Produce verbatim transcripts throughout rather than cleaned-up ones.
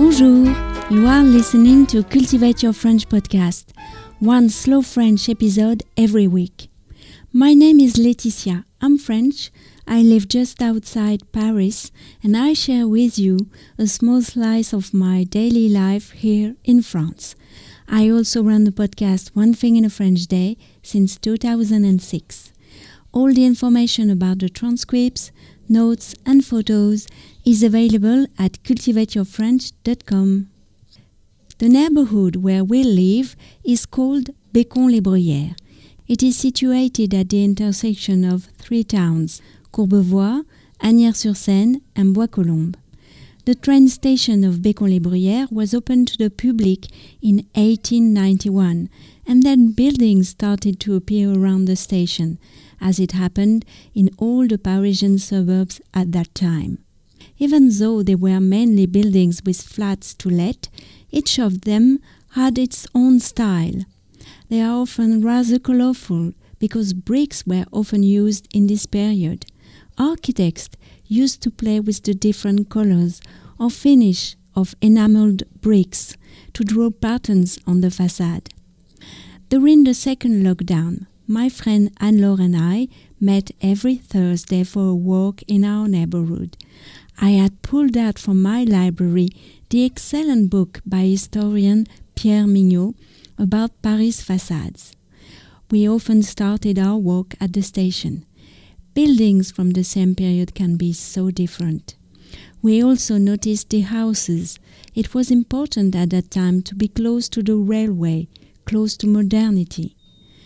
Bonjour, you are listening to Cultivate Your French podcast, one slow French episode every week. My name is Laetitia, I'm French, I live just outside Paris and I share with you a small slice of my daily life here in France. I also run the podcast One Thing in a French Day since two thousand six. All the information about the transcripts, notes and photos is available at cultivate your french dot com. The neighborhood where we live is called Bécon-les-Bruyères. It is situated at the intersection of three towns, Courbevoie, Asnières-sur-Seine and Bois-Colombes. The train station of Bécon-les-Bruyères was opened to the public in eighteen ninety-one, and then buildings started to appear around the station, as it happened in all the Parisian suburbs at that time. Even though they were mainly buildings with flats to let, each of them had its own style. They are often rather colorful because bricks were often used in this period. Architects used to play with the different colors or finish of enameled bricks to draw patterns on the facade. During the second lockdown, my friend Anne-Laure and I met every Thursday for a walk in our neighborhood. I had pulled out from my library the excellent book by historian Pierre Mignot about Paris facades. We often started our walk at the station. Buildings from the same period can be so different. We also noticed the houses. It was important at that time to be close to the railway, close to modernity.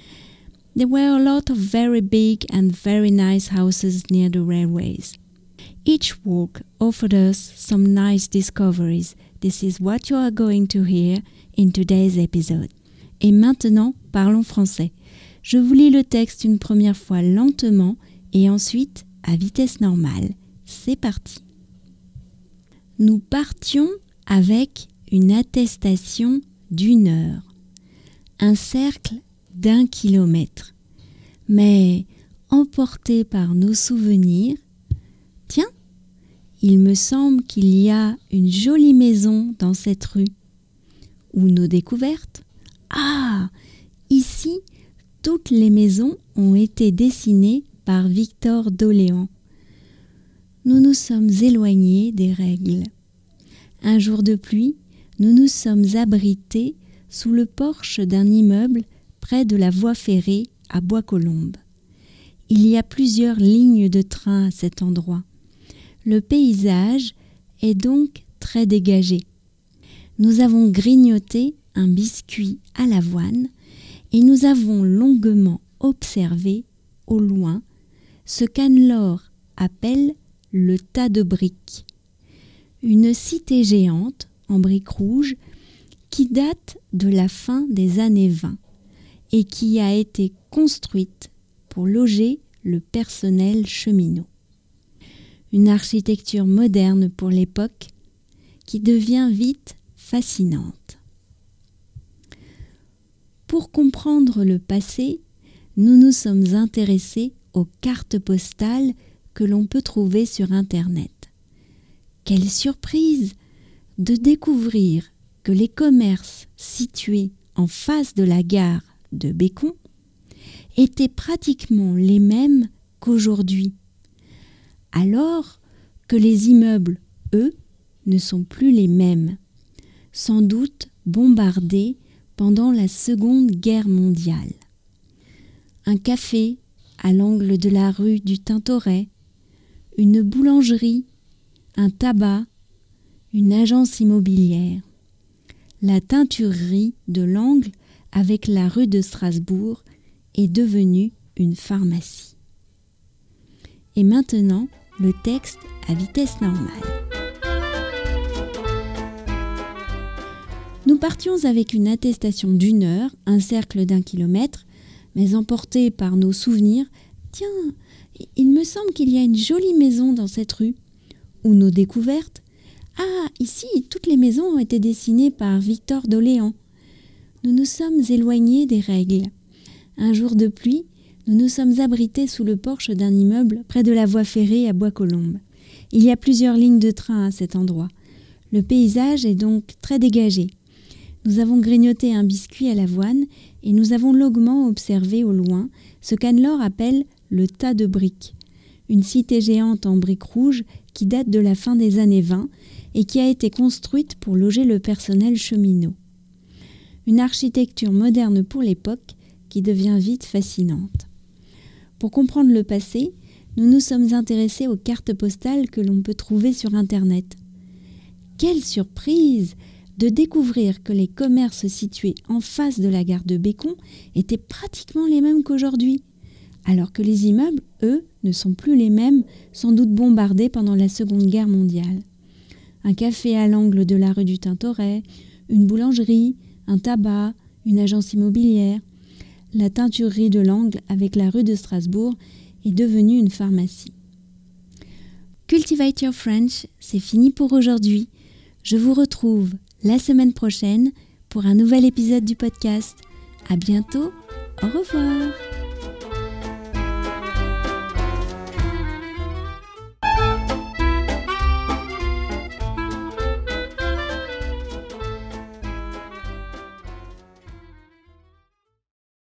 There were a lot of very big and very nice houses near the railways. Each walk offered us some nice discoveries. This is what you are going to hear in today's episode. Et maintenant, parlons français. Je vous lis le texte une première fois lentement et ensuite à vitesse normale. C'est parti. Nous partions avec une attestation d'une heure. Un cercle d'un kilomètre. Mais, emportés par nos souvenirs, tiens, il me semble qu'il y a une jolie maison dans cette rue. Ou nos découvertes. Ah, ici, toutes les maisons ont été dessinées par Victor Doléan. Nous nous sommes éloignés des règles. Un jour de pluie, nous nous sommes abrités sous le porche d'un immeuble près de la voie ferrée à Bois-Colombes. Il y a plusieurs lignes de train à cet endroit. Le paysage est donc très dégagé. Nous avons grignoté un biscuit à l'avoine et nous avons longuement observé, au loin, ce qu'Anne-Laure appelle le tas de briques. Une cité géante en briques rouges qui date de la fin des années vingt et qui a été construite pour loger le personnel cheminot. Une architecture moderne pour l'époque qui devient vite fascinante. Pour comprendre le passé, nous nous sommes intéressés aux cartes postales que l'on peut trouver sur Internet. Quelle surprise de découvrir que les commerces situés en face de la gare de Bécon étaient pratiquement les mêmes qu'aujourd'hui, alors que les immeubles, eux, ne sont plus les mêmes, sans doute bombardés pendant la Seconde Guerre mondiale. Un café à l'angle de la rue du Tintoret, une boulangerie, un tabac, une agence immobilière. La teinturerie de l'angle avec la rue de Strasbourg est devenue une pharmacie. Et maintenant, le texte à vitesse normale. Nous partions avec une attestation d'une heure, un cercle d'un kilomètre, mais emportés par nos souvenirs, tiens, il me semble qu'il y a une jolie maison dans cette rue. Ou nos découvertes, ah, ici, toutes les maisons ont été dessinées par Victor Doléan. Nous nous sommes éloignés des règles. Un jour de pluie, nous nous sommes abrités sous le porche d'un immeuble près de la voie ferrée à Bois-Colombes. Il y a plusieurs lignes de train à cet endroit. Le paysage est donc très dégagé. Nous avons grignoté un biscuit à l'avoine et nous avons longuement observé au loin ce qu'Anne-Laure appelle le tas de briques, une cité géante en briques rouges qui date de la fin des années vingt et qui a été construite pour loger le personnel cheminot. Une architecture moderne pour l'époque qui devient vite fascinante. Pour comprendre le passé, nous nous sommes intéressés aux cartes postales que l'on peut trouver sur Internet. Quelle surprise de découvrir que les commerces situés en face de la gare de Bécon étaient pratiquement les mêmes qu'aujourd'hui, alors que les immeubles, eux, ne sont plus les mêmes, sans doute bombardés pendant la Seconde Guerre mondiale. Un café à l'angle de la rue du Tintoret, une boulangerie, un tabac, une agence immobilière. La teinturerie de l'angle avec la rue de Strasbourg est devenue une pharmacie. Cultivate Your French, c'est fini pour aujourd'hui. Je vous retrouve la semaine prochaine pour un nouvel épisode du podcast. À bientôt, au revoir.